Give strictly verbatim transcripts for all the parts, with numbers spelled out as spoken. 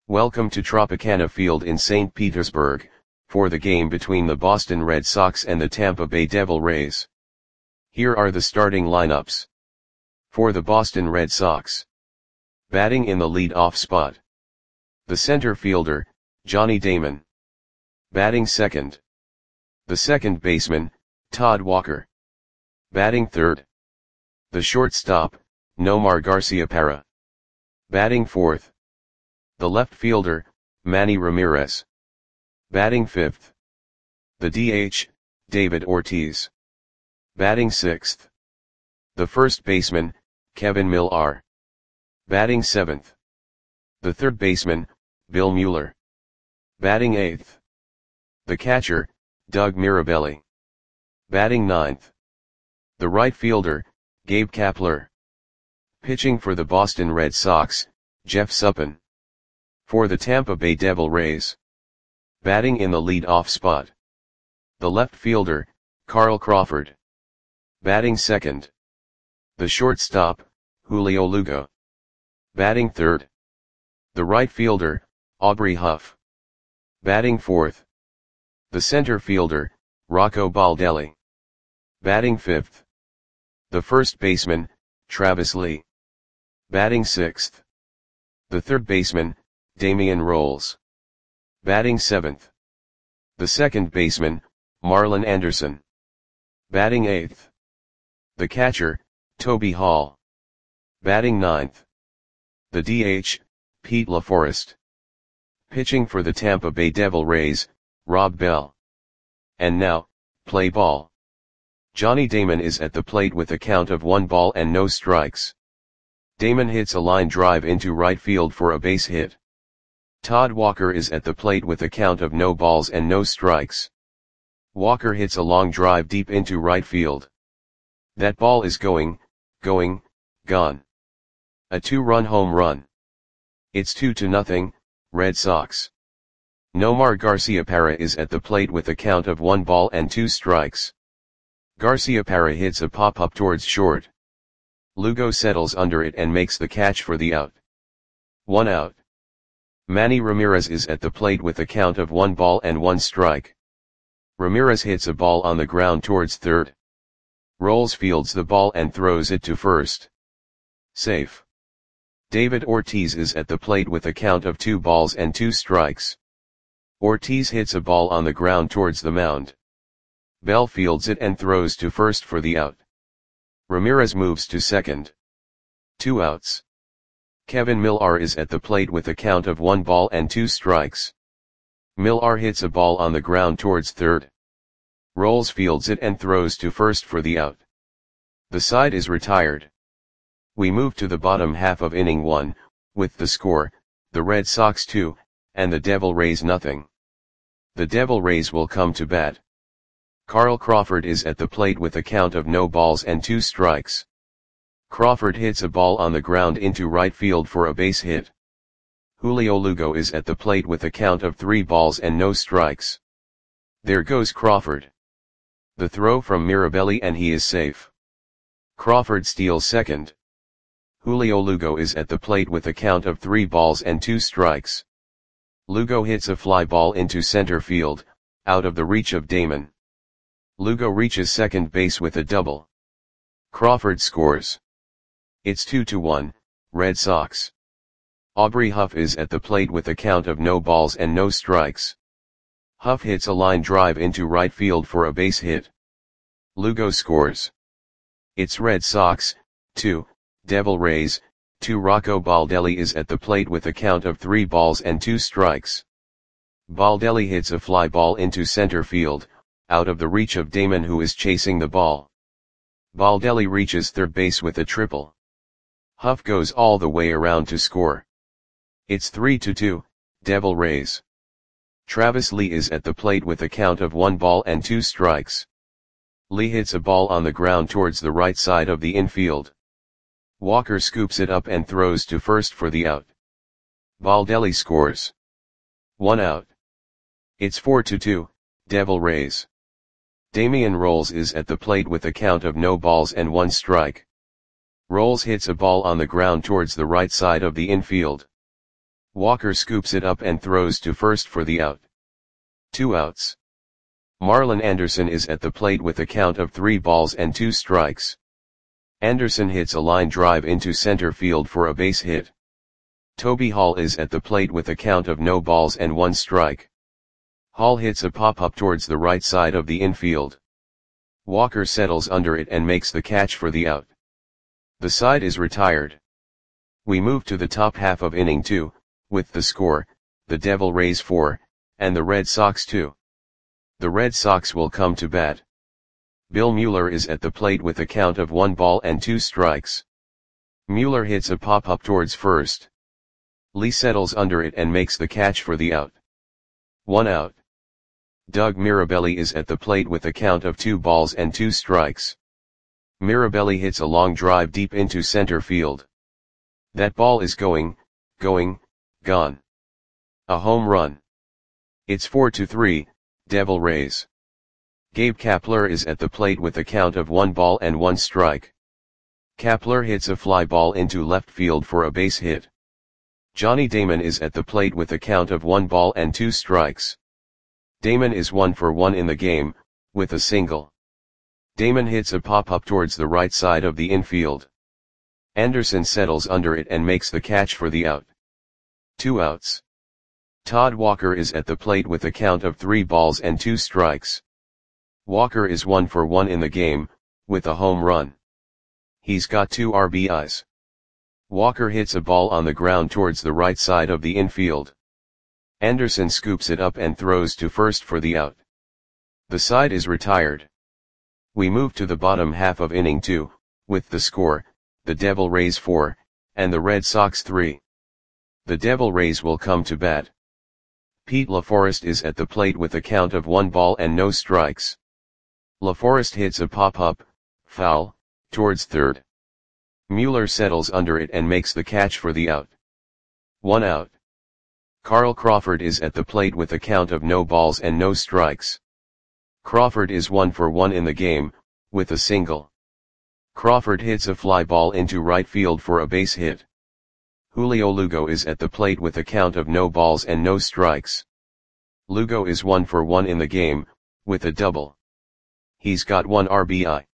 Welcome to Tropicana Field in Saint Petersburg, for the game between the Boston Red Sox and the Tampa Bay Devil Rays. Here are the starting lineups. For the Boston Red Sox. Batting in the lead-off spot. The center fielder, Johnny Damon. Batting second. The second baseman, Todd Walker. Batting third. The shortstop, Nomar Garciaparra. Batting fourth. The left fielder, Manny Ramirez. Batting fifth. The D H, David Ortiz. Batting sixth. The first baseman, Kevin Millar. Batting seventh. The third baseman, Bill Mueller. Batting eighth. The catcher, Doug Mirabelli. Batting ninth. The right fielder, Gabe Kapler. Pitching for the Boston Red Sox, Jeff Suppan. For the Tampa Bay Devil Rays. Batting in the lead-off spot. The left fielder, Carl Crawford. Batting second. The shortstop, Julio Lugo. Batting third. The right fielder, Aubrey Huff. Batting fourth. The center fielder, Rocco Baldelli. Batting fifth. The first baseman, Travis Lee. Batting sixth. The third baseman, Damian Rolls. Batting seventh. The second baseman, Marlon Anderson. Batting eighth. The catcher, Toby Hall. Batting ninth. The D H, Pete LaForest. Pitching for the Tampa Bay Devil Rays, Rob Bell. And now, play ball. Johnny Damon is at the plate with a count of one ball and no strikes. Damon hits a line drive into right field for a base hit. Todd Walker is at the plate with a count of no balls and no strikes. Walker hits a long drive deep into right field. That ball is going, going, gone. A two-run home run. It's two to nothing, Red Sox. Nomar Garciaparra is at the plate with a count of one ball and two strikes. Garciaparra hits a pop-up towards short. Lugo settles under it and makes the catch for the out. One out. Manny Ramirez is at the plate with a count of one ball and one strike. Ramirez hits a ball on the ground towards third. Rolls fields the ball and throws it to first. Safe. David Ortiz is at the plate with a count of two balls and two strikes. Ortiz hits a ball on the ground towards the mound. Bell fields it and throws to first for the out. Ramirez moves to second. Two outs. Kevin Millar is at the plate with a count of one ball and two strikes. Millar hits a ball on the ground towards third. Rolls fields it and throws to first for the out. The side is retired. We move to the bottom half of inning one, with the score, the Red Sox two, and the Devil Rays nothing. The Devil Rays will come to bat. Carl Crawford is at the plate with a count of no balls and two strikes. Crawford hits a ball on the ground into right field for a base hit. Julio Lugo is at the plate with a count of three balls and no strikes. There goes Crawford. The throw from Mirabelli and he is safe. Crawford steals second. Julio Lugo is at the plate with a count of three balls and two strikes. Lugo hits a fly ball into center field, out of the reach of Damon. Lugo reaches second base with a double. Crawford scores. It's two to one, Red Sox. Aubrey Huff is at the plate with a count of no balls and no strikes. Huff hits a line drive into right field for a base hit. Lugo scores. It's Red Sox, two, Devil Rays, two. Rocco Baldelli is at the plate with a count of three balls and two strikes. Baldelli hits a fly ball into center field, out of the reach of Damon who is chasing the ball. Baldelli reaches third base with a triple. Huff goes all the way around to score. It's three to two, Devil Rays. Travis Lee is at the plate with a count of one ball and two strikes. Lee hits a ball on the ground towards the right side of the infield. Walker scoops it up and throws to first for the out. Baldelli scores. One out. It's four to two, Devil Rays. Damian Rolls is at the plate with a count of no balls and one strike. Rolls hits a ball on the ground towards the right side of the infield. Walker scoops it up and throws to first for the out. Two outs. Marlon Anderson is at the plate with a count of three balls and two strikes. Anderson hits a line drive into center field for a base hit. Toby Hall is at the plate with a count of no balls and one strike. Hall hits a pop-up towards the right side of the infield. Walker settles under it and makes the catch for the out. The side is retired. We move to the top half of inning two, with the score, the Devil Rays four, and the Red Sox two. The Red Sox will come to bat. Bill Mueller is at the plate with a count of one ball and two strikes. Mueller hits a pop-up towards first. Lee settles under it and makes the catch for the out. One out. Doug Mirabelli is at the plate with a count of two balls and two strikes. Mirabelli hits a long drive deep into center field. That ball is going, going, gone. A home run. It's four to three, Devil Rays. Gabe Kapler is at the plate with a count of one ball and one strike. Kapler hits a fly ball into left field for a base hit. Johnny Damon is at the plate with a count of one ball and two strikes. Damon is one for one in the game, with a single. Damon hits a pop-up towards the right side of the infield. Anderson settles under it and makes the catch for the out. Two outs. Todd Walker is at the plate with a count of three balls and two strikes. Walker is one for one in the game, with a home run. He's got two R B Is. Walker hits a ball on the ground towards the right side of the infield. Anderson scoops it up and throws to first for the out. The side is retired. We move to the bottom half of inning two, with the score, the Devil Rays four, and the Red Sox three. The Devil Rays will come to bat. Pete LaForest is at the plate with a count of one ball and no strikes. LaForest hits a pop-up, foul, towards third. Mueller settles under it and makes the catch for the out. One out. Carl Crawford is at the plate with a count of no balls and no strikes. Crawford is one for one in the game, with a single. Crawford hits a fly ball into right field for a base hit. Julio Lugo is at the plate with a count of no balls and no strikes. Lugo is one for one in the game, with a double. He's got one R B I.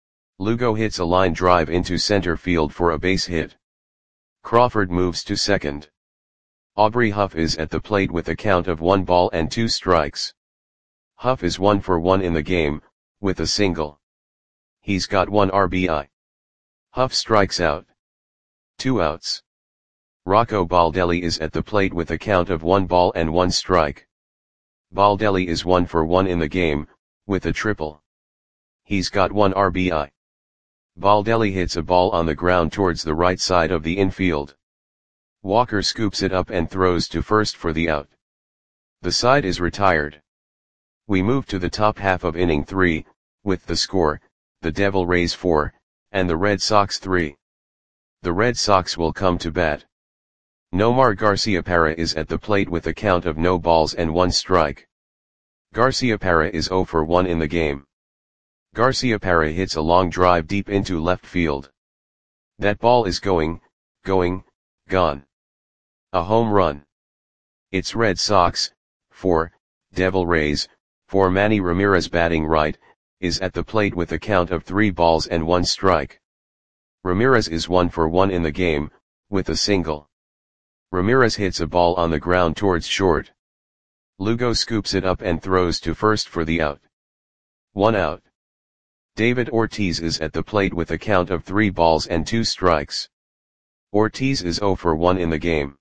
Lugo hits a line drive into center field for a base hit. Crawford moves to second. Aubrey Huff is at the plate with a count of one ball and two strikes. Huff is one for one in the game, with a single. He's got one R B I. Huff strikes out. Two outs. Rocco Baldelli is at the plate with a count of one ball and one strike. Baldelli is one for one in the game, with a triple. He's got one R B I. Baldelli hits a ball on the ground towards the right side of the infield. Walker scoops it up and throws to first for the out. The side is retired. We move to the top half of inning three, with the score, the Devil Rays four, and the Red Sox three. The Red Sox will come to bat. Nomar Garciaparra is at the plate with a count of no balls and one strike. Garciaparra is zero for one in the game. Garciaparra hits a long drive deep into left field. That ball is going, going, gone. A home run. It's Red Sox, four, Devil Rays, four. Manny Ramirez batting right, is at the plate with a count of three balls and one strike. Ramirez is one for one in the game, with a single. Ramirez hits a ball on the ground towards short. Lugo scoops it up and throws to first for the out. One out. David Ortiz is at the plate with a count of three balls and two strikes. Ortiz is zero for one in the game.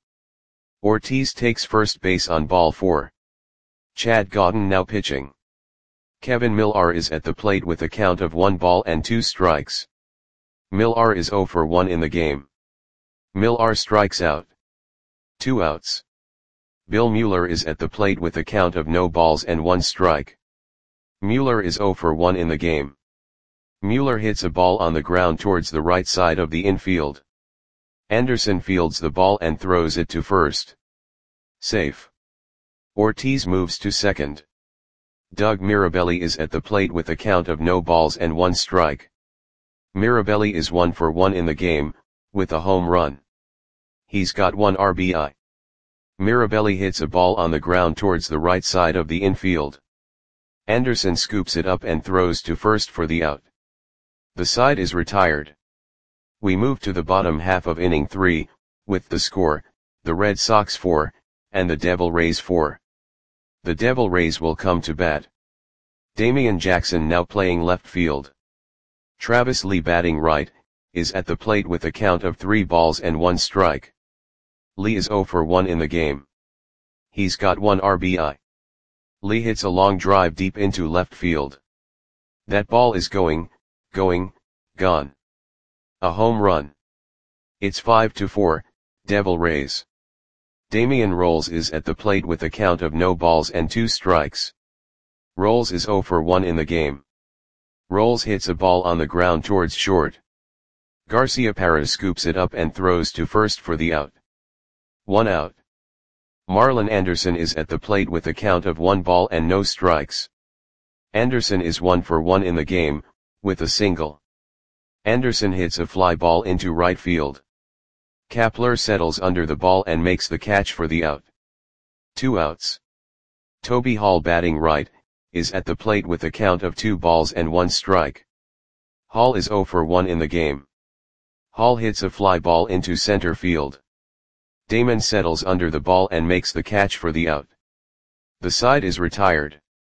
Ortiz takes first base on ball four. Chad Godin now pitching. Kevin Millar is at the plate with a count of one ball and two strikes. Millar is zero for one in the game. Millar strikes out. Two outs. Bill Mueller is at the plate with a count of no balls and one strike. Mueller is zero for one in the game. Mueller hits a ball on the ground towards the right side of the infield. Anderson fields the ball and throws it to first. Safe. Ortiz moves to second. Doug Mirabelli is at the plate with a count of no balls and one strike. Mirabelli is one for one in the game, with a home run. He's got one R B I. Mirabelli hits a ball on the ground towards the right side of the infield. Anderson scoops it up and throws to first for the out. The side is retired. We move to the bottom half of inning three, with the score, the Red Sox four, and the Devil Rays four. The Devil Rays will come to bat. Damian Jackson now playing left field. Travis Lee batting right, is at the plate with a count of three balls and one strike. Lee is oh for one in the game. He's got one R B I. Lee hits a long drive deep into left field. That ball is going, going, gone. A home run. It's five to four, Devil Rays. Damian Rolls is at the plate with a count of no balls and two strikes. Rolls is oh for one in the game. Rolls hits a ball on the ground towards short. Garciaparra scoops it up and throws to first for the out. One out. Marlon Anderson is at the plate with a count of one ball and no strikes. Anderson is one for one in the game, with a single. Anderson hits a fly ball into right field. Kapler settles under the ball and makes the catch for the out. Two outs. Toby Hall batting right, is at the plate with a count of two balls and one strike. Hall is oh for one in the game. Hall hits a fly ball into center field. Damon settles under the ball and makes the catch for the out. The side is retired.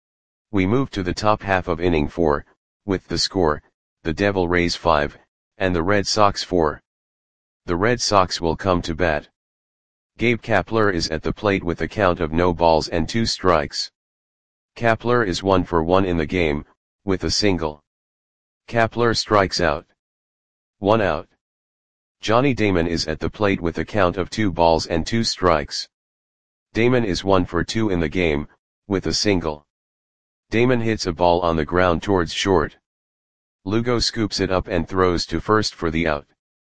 We move to the top half of inning four, with the score, the Devil Rays five, and the Red Sox four. The Red Sox will come to bat. Gabe Kapler is at the plate with a count of no balls and two strikes. Kapler is one for one in the game, with a single. Kapler strikes out. One out. Johnny Damon is at the plate with a count of two balls and two strikes. Damon is one for two in the game, with a single. Damon hits a ball on the ground towards short. Lugo scoops it up and throws to first for the out.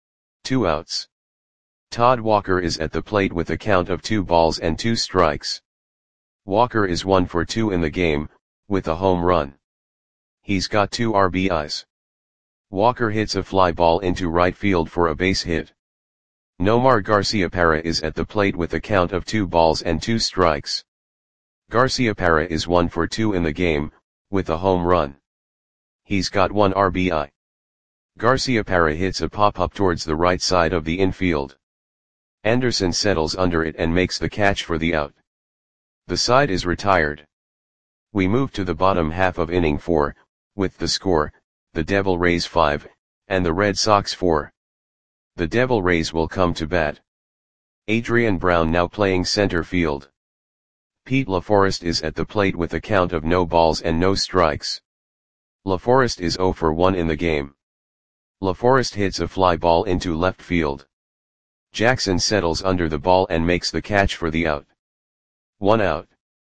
Two outs. Todd Walker is at the plate with a count of two balls and two strikes. Walker is one for two in the game, with a home run. He's got two R B Is. Walker hits a fly ball into right field for a base hit. Nomar Garciaparra is at the plate with a count of two balls and two strikes. Garciaparra is one for two in the game, with a home run. He's got one R B I. Garciaparra hits a pop-up towards the right side of the infield. Anderson settles under it and makes the catch for the out. The side is retired. We move to the bottom half of inning four, with the score, the Devil Rays five, and the Red Sox four. The Devil Rays will come to bat. Adrian Brown now playing center field. Pete LaForest is at the plate with a count of no balls and no strikes. LaForest is oh for one in the game. LaForest hits a fly ball into left field. Jackson settles under the ball and makes the catch for the out. One out.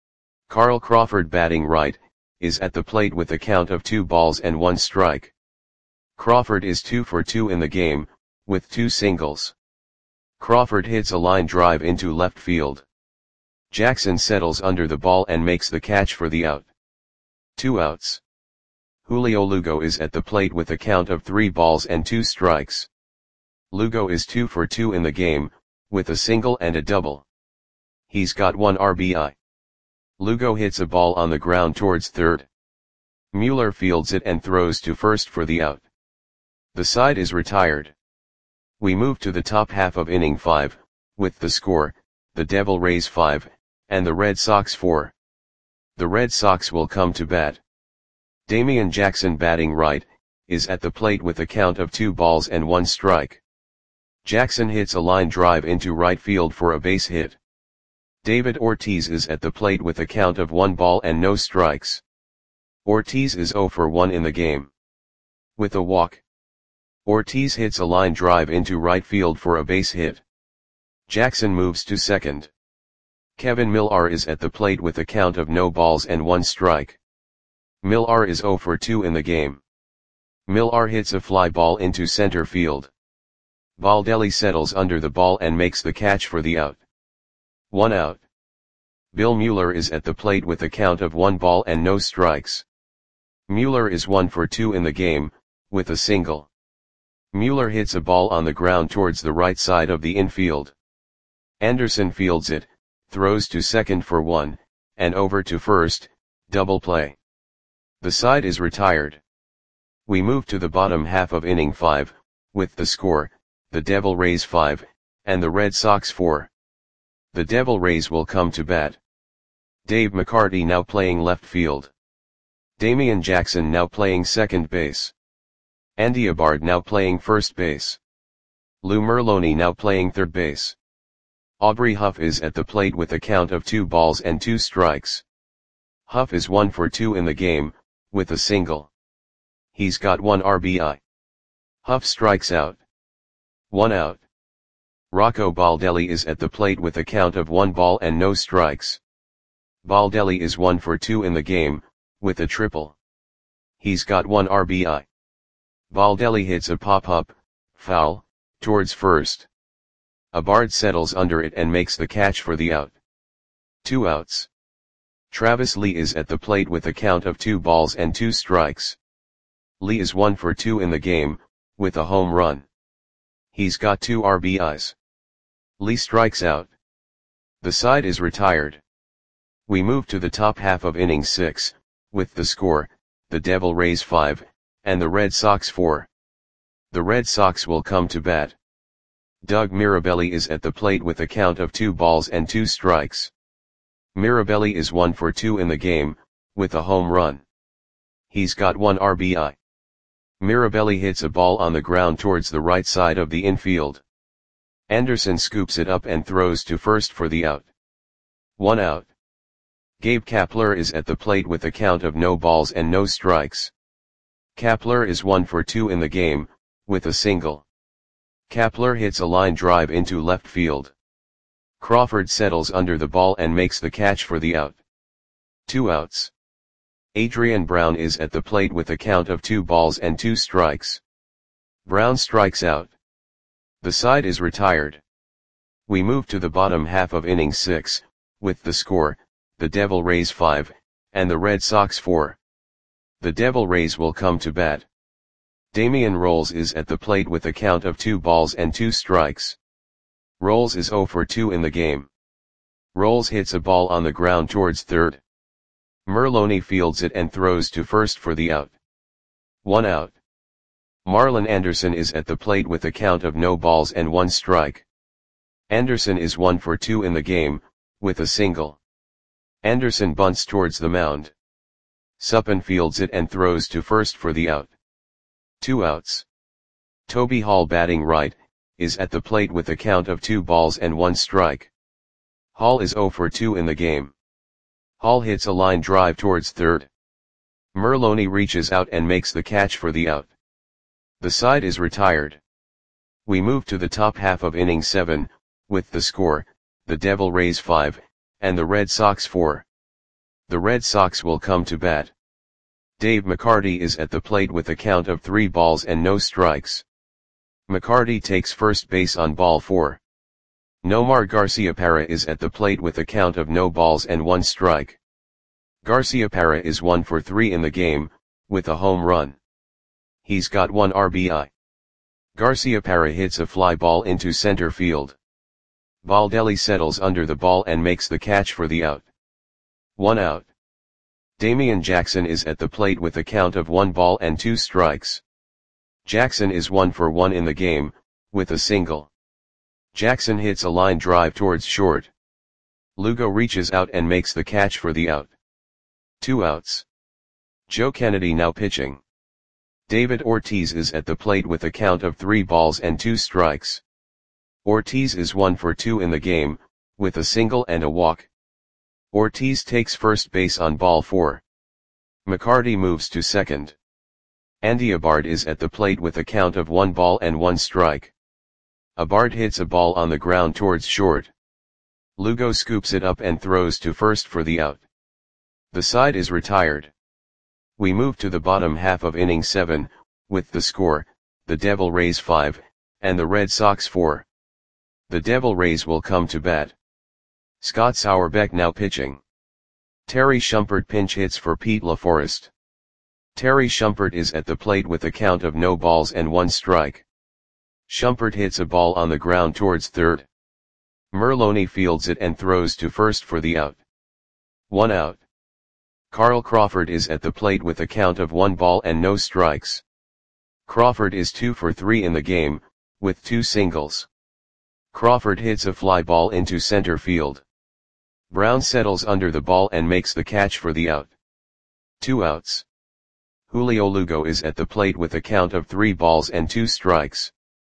Carl Crawford batting right, is at the plate with a count of two balls and one strike. Crawford is two for two in the game, with two singles. Crawford hits a line drive into left field. Jackson settles under the ball and makes the catch for the out. Two outs. Julio Lugo is at the plate with a count of three balls and two strikes. Lugo is two for two in the game, with a single and a double. He's got one R B I. Lugo hits a ball on the ground towards third. Mueller fields it and throws to first for the out. The side is retired. We move to the top half of inning five, with the score, the Devil Rays five, and the Red Sox four. The Red Sox will come to bat. Damian Jackson batting right, is at the plate with a count of two balls and one strike. Jackson hits a line drive into right field for a base hit. David Ortiz is at the plate with a count of one ball and no strikes. Ortiz is oh for one in the game. With a walk. Ortiz hits a line drive into right field for a base hit. Jackson moves to second. Kevin Millar is at the plate with a count of no balls and one strike. Millar is oh for two in the game. Millar hits a fly ball into center field. Baldelli settles under the ball and makes the catch for the out. One out. Bill Mueller is at the plate with a count of one ball and no strikes. Mueller is one for two in the game, with a single. Mueller hits a ball on the ground towards the right side of the infield. Anderson fields it, throws to second for one, and over to first, double play. The side is retired. We move to the bottom half of inning five, with the score, the Devil Rays five, and the Red Sox four. The Devil Rays will come to bat. Dave McCarty now playing left field. Damian Jackson now playing second base. Andy Abard now playing first base. Lou Merloni now playing third base. Aubrey Huff is at the plate with a count of two balls and two strikes. Huff is one for two in the game, with a single. He's got one R B I. Huff strikes out. One out. Rocco Baldelli is at the plate with a count of one ball and no strikes. Baldelli is one for two in the game, with a triple. He's got one R B I. Baldelli hits a pop-up, foul, towards first. Abard settles under it and makes the catch for the out. Two outs. Travis Lee is at the plate with a count of two balls and two strikes. Lee is one for two in the game, with a home run. He's got two R B Is. Lee strikes out. The side is retired. We move to the top half of inning six, with the score, the Devil Rays five, and the Red Sox four. The Red Sox will come to bat. Doug Mirabelli is at the plate with a count of two balls and two strikes. Mirabelli is one for two in the game, with a home run. He's got one R B I. Mirabelli hits a ball on the ground towards the right side of the infield. Anderson scoops it up and throws to first for the out. One out. Gabe Kapler is at the plate with a count of no balls and no strikes. Kapler is one for two in the game, with a single. Kapler hits a line drive into left field. Crawford settles under the ball and makes the catch for the out. Two outs. Adrian Brown is at the plate with a count of two balls and two strikes. Brown strikes out. The side is retired. We move to the bottom half of inning six, with the score, the Devil Rays five, and the Red Sox four. The Devil Rays will come to bat. Damian Rolls is at the plate with a count of two balls and two strikes. Rolls is zero for two in the game. Rolls hits a ball on the ground towards third. Merloni fields it and throws to first for the out. One out. Marlon Anderson is at the plate with a count of no balls and one strike. Anderson is one for two in the game, with a single. Anderson bunts towards the mound. Suppan fields it and throws to first for the out. Two outs. Toby Hall batting right, is at the plate with a count of two balls and one strike. Hall is zero for two in the game. Hall hits a line drive towards third. Merloni reaches out and makes the catch for the out. The side is retired. We move to the top half of inning seven, with the score, the Devil Rays five, and the Red Sox four. The Red Sox will come to bat. Dave McCarty is at the plate with a count of three balls and no strikes. McCarty takes first base on ball four. Nomar Garciaparra is at the plate with a count of no balls and one strike. Garciaparra is one for three in the game, with a home run. He's got one R B I. Garciaparra hits a fly ball into center field. Baldelli settles under the ball and makes the catch for the out. One out. Damian Jackson is at the plate with a count of one ball and two strikes. Jackson is one for one in the game, with a single. Jackson hits a line drive towards short. Lugo reaches out and makes the catch for the out. Two outs. Joe Kennedy now pitching. David Ortiz is at the plate with a count of three balls and two strikes. Ortiz is one for two in the game, with a single and a walk. Ortiz takes first base on ball four. McCarty moves to second. Andy Abard is at the plate with a count of one ball and one strike. Abard hits a ball on the ground towards short. Lugo scoops it up and throws to first for the out. The side is retired. We move to the bottom half of inning seven, with the score, the Devil Rays five, and the Red Sox four. The Devil Rays will come to bat. Scott Sauerbeck now pitching. Terry Shumpert pinch hits for Pete LaForest. Terry Shumpert is at the plate with a count of no balls and one strike. Shumpert hits a ball on the ground towards third. Merloni fields it and throws to first for the out. One out. Carl Crawford is at the plate with a count of one ball and no strikes. Crawford is two for three in the game, with two singles. Crawford hits a fly ball into center field. Brown settles under the ball and makes the catch for the out. Two outs. Julio Lugo is at the plate with a count of three balls and two strikes.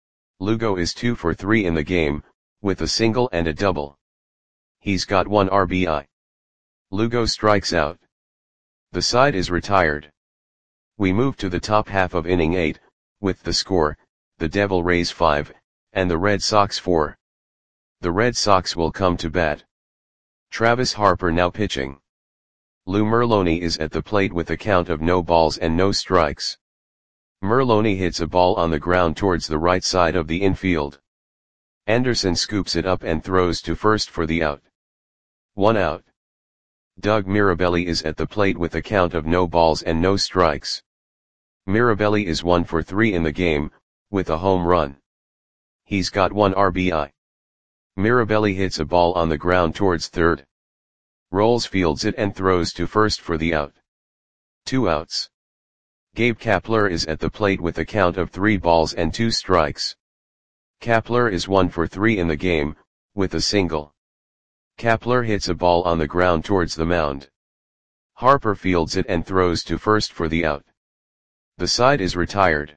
Lugo is two for three in the game, with a single and a double. He's got one R B I. Lugo strikes out. The side is retired. We move to the top half of inning eight, with the score, the Devil Rays five, and the Red Sox four. The Red Sox will come to bat. Travis Harper now pitching. Lou Merloni is at the plate with a count of no balls and no strikes. Merloni hits a ball on the ground towards the right side of the infield. Anderson scoops it up and throws to first for the out. One out. Doug Mirabelli is at the plate with a count of no balls and no strikes. Mirabelli is one for three in the game, with a home run. He's got one R B I. Mirabelli hits a ball on the ground towards third. Rolls fields it and throws to first for the out. Two outs. Gabe Kapler is at the plate with a count of three balls and two strikes. Kapler is one for three in the game, with a single. Kapler hits a ball on the ground towards the mound. Harper fields it and throws to first for the out. The side is retired.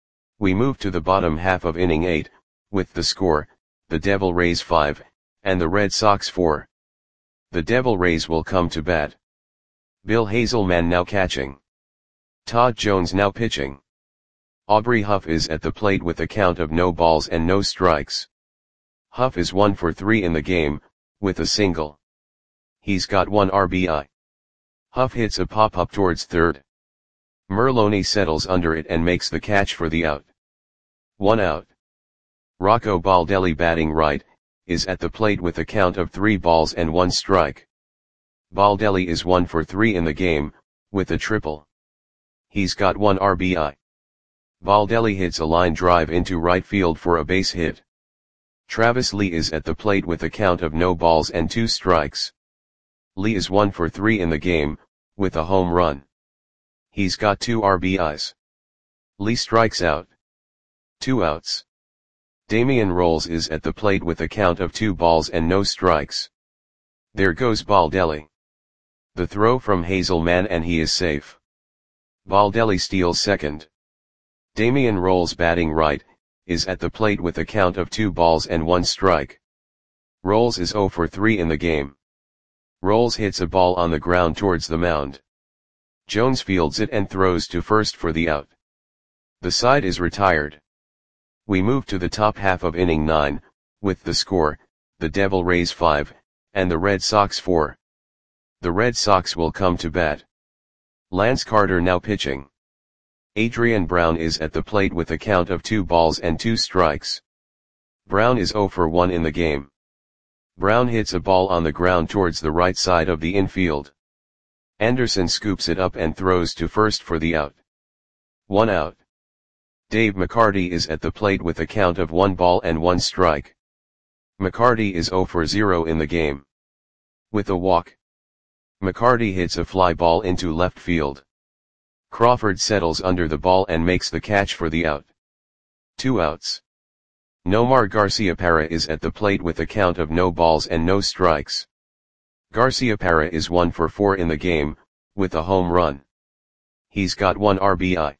We move to the bottom half of inning eight, with the score, the Devil Rays five, and the Red Sox four. The Devil Rays will come to bat. Bill Hazelman now catching. Todd Jones now pitching. Aubrey Huff is at the plate with a count of no balls and no strikes. Huff is one for three in the game, with a single. He's got one R B I. Huff hits a pop-up towards third. Merloni settles under it and makes the catch for the out. One out. Rocco Baldelli batting right, is at the plate with a count of three balls and one strike. Baldelli is one for three in the game, with a triple. He's got one R B I. Baldelli hits a line drive into right field for a base hit. Travis Lee is at the plate with a count of no balls and two strikes. Lee is one for three in the game, with a home run. He's got two R B Is. Lee strikes out. Two outs. Damian Rolls is at the plate with a count of two balls and no strikes. There goes Baldelli. The throw from Hazelman and he is safe. Baldelli steals second. Damian Rolls batting right, is at the plate with a count of two balls and one strike. Rolls is zero for three in the game. Rolls hits a ball on the ground towards the mound. Jones fields it and throws to first for the out. The side is retired. We move to the top half of inning nine, with the score, the Devil Rays five, and the Red Sox four. The Red Sox will come to bat. Lance Carter now pitching. Adrian Brown is at the plate with a count of two balls and two strikes. Brown is zero for one in the game. Brown hits a ball on the ground towards the right side of the infield. Anderson scoops it up and throws to first for the out. One out. Dave McCarty is at the plate with a count of one ball and one strike. McCarty is zero for zero in the game. With a walk. McCarty hits a fly ball into left field. Crawford settles under the ball and makes the catch for the out. Two outs. Nomar Garciaparra is at the plate with a count of no balls and no strikes. Garciaparra is one for four in the game, with a home run. He's got one R B I.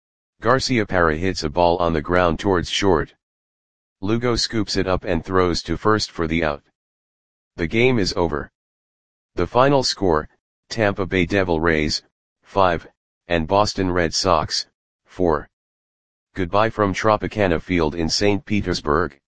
Garciaparra hits a ball on the ground towards short. Lugo scoops it up and throws to first for the out. The game is over. The final score, Tampa Bay Devil Rays, five, and Boston Red Sox, four. Goodbye from Tropicana Field in Saint Petersburg.